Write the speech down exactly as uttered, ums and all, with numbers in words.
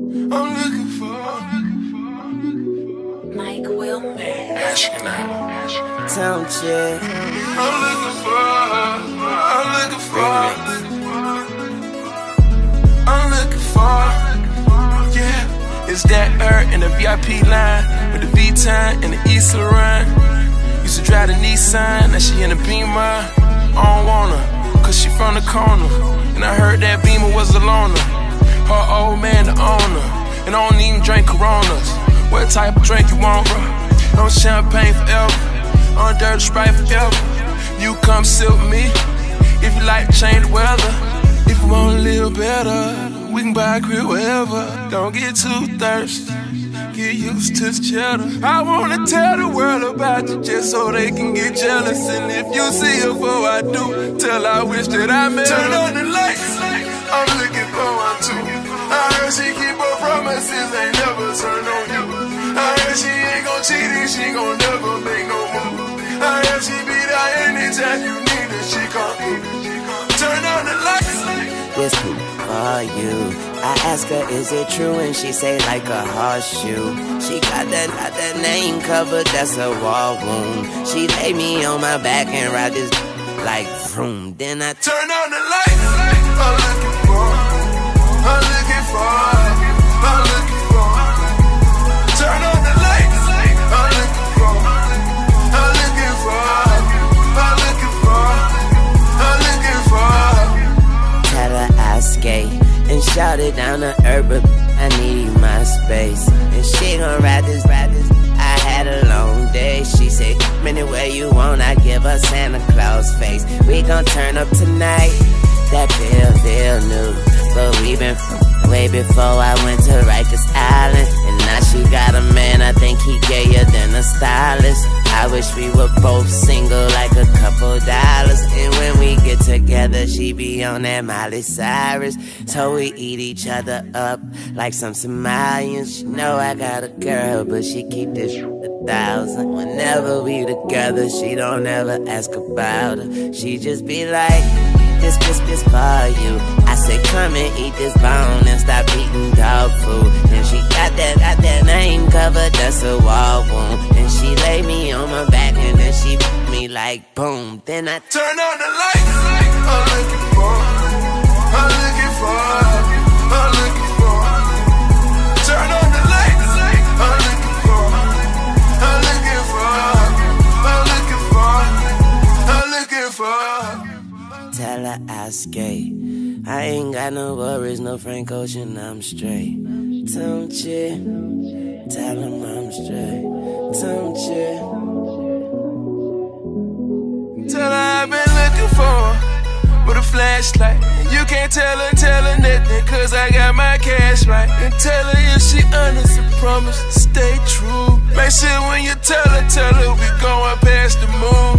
I'm looking for Mike Wilmer. Asking out. Town chick. I'm looking for I'm looking for I'm looking for Yeah. It's that her in the V I P line with the V-Time and the East Laurent. Used to drive the Nissan, now she in the Beamer. I don't want her, cause she from the corner. And I heard that Beamer was a loner. Her old man the owner. And I don't even drink Coronas. What type of drink you want, bro? No champagne forever, on dirty Sprite forever. You come sit with me, if you like to change the weather. If you wanna live better, we can buy a crib wherever. Don't get too thirsty, get used to the cheddar. I wanna tell the world about you just so they can get jealous. And if you see her before I do, tell her I wish that I met her. Turn on the lights, I'm looking for one too. I heard she keep her promises, ain't never turn on you. I heard she ain't gon' cheat and she gon' never make no move. I heard she be there anytime you need her, she come through. Turn on the lights. This poop for you. I ask her, is it true? And she say like a horseshoe. She got that, got that name covered, that's a wall wound. She lay me on my back and ride this like vroom. Then I turn on the lights. I'm looking for, I'm looking for, I'm looking for. Turn on the lights. I'm looking for, I'm looking for, I'm looking for, I'm looking for. Tell her I skate and shout it down to urban. I need my space. And she gon' ride this, ride this. I had a long day. She say, anywhere you want, I give her Santa Claus face. We gon' turn up tonight. That feel, feel new. But we been f- way before I went to Rikers Island. And now she got a man, I think he gayer than a stylist. I wish we were both single like a couple dollars. And when we get together, she be on that Miley Cyrus. So we eat each other up like some Somalians. She know I got a girl, but she keep this a thousand. Whenever we together, she don't ever ask about her. She just be like, this, this, this for you. I say, come and eat this bone and stop eating dog food. And she got that, got that name covered, that's a wall wound. And she lay me on my back and then she put me like boom. Then I turn on the lights. I'm looking for, I'm looking for, I'm looking for. Turn on the lights. I'm looking for, I'm looking for, I'm looking for, I'm looking for. Tell her I skate. I ain't got no worries, no Frank Ocean, I'm straight. Don't you? Tell him I'm straight. Don't you? Tell her I've been looking for with a flashlight. You can't tell her, tell her nothing, cause I got my cash right. And tell her if she honest and promise, stay true. Make sure when you tell her, tell her we going past the moon.